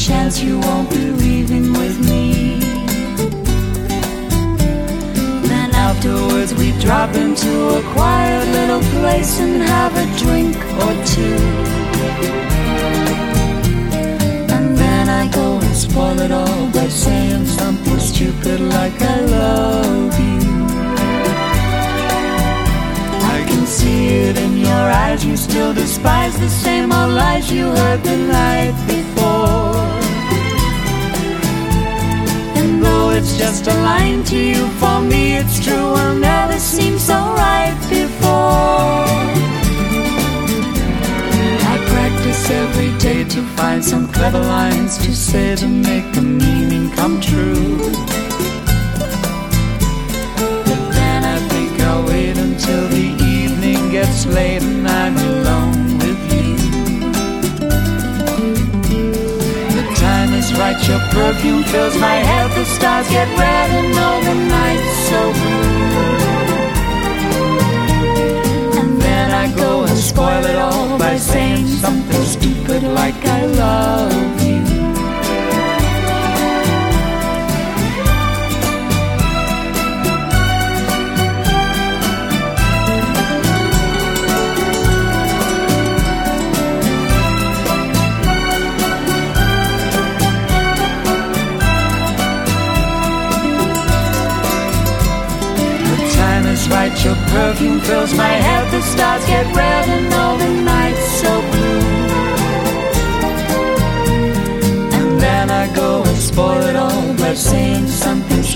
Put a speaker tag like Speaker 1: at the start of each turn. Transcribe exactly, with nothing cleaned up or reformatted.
Speaker 1: chance you won't be leaving with me. Then afterwards we drop into a quiet little place and have a drink or two. And then I go and spoil it all by saying something stupid like I love you. I can see it in your eyes, you still despise the same old lies you heard the night before. And though it's just a line to you, for me it's true, will never seem so right before. I practice every day to find some clever lines to say to make the meaning come true. But then I think I'll wait until the evening gets late and I'm alone with you. The time is right, your perfume fills my head, the stars get red and all the night's so blue. And then I go and spoil it all by saying something stupid like I love you. Right, your perfume fills my head, the stars get red and all the night's so blue. And then I go and spoil it all by saying something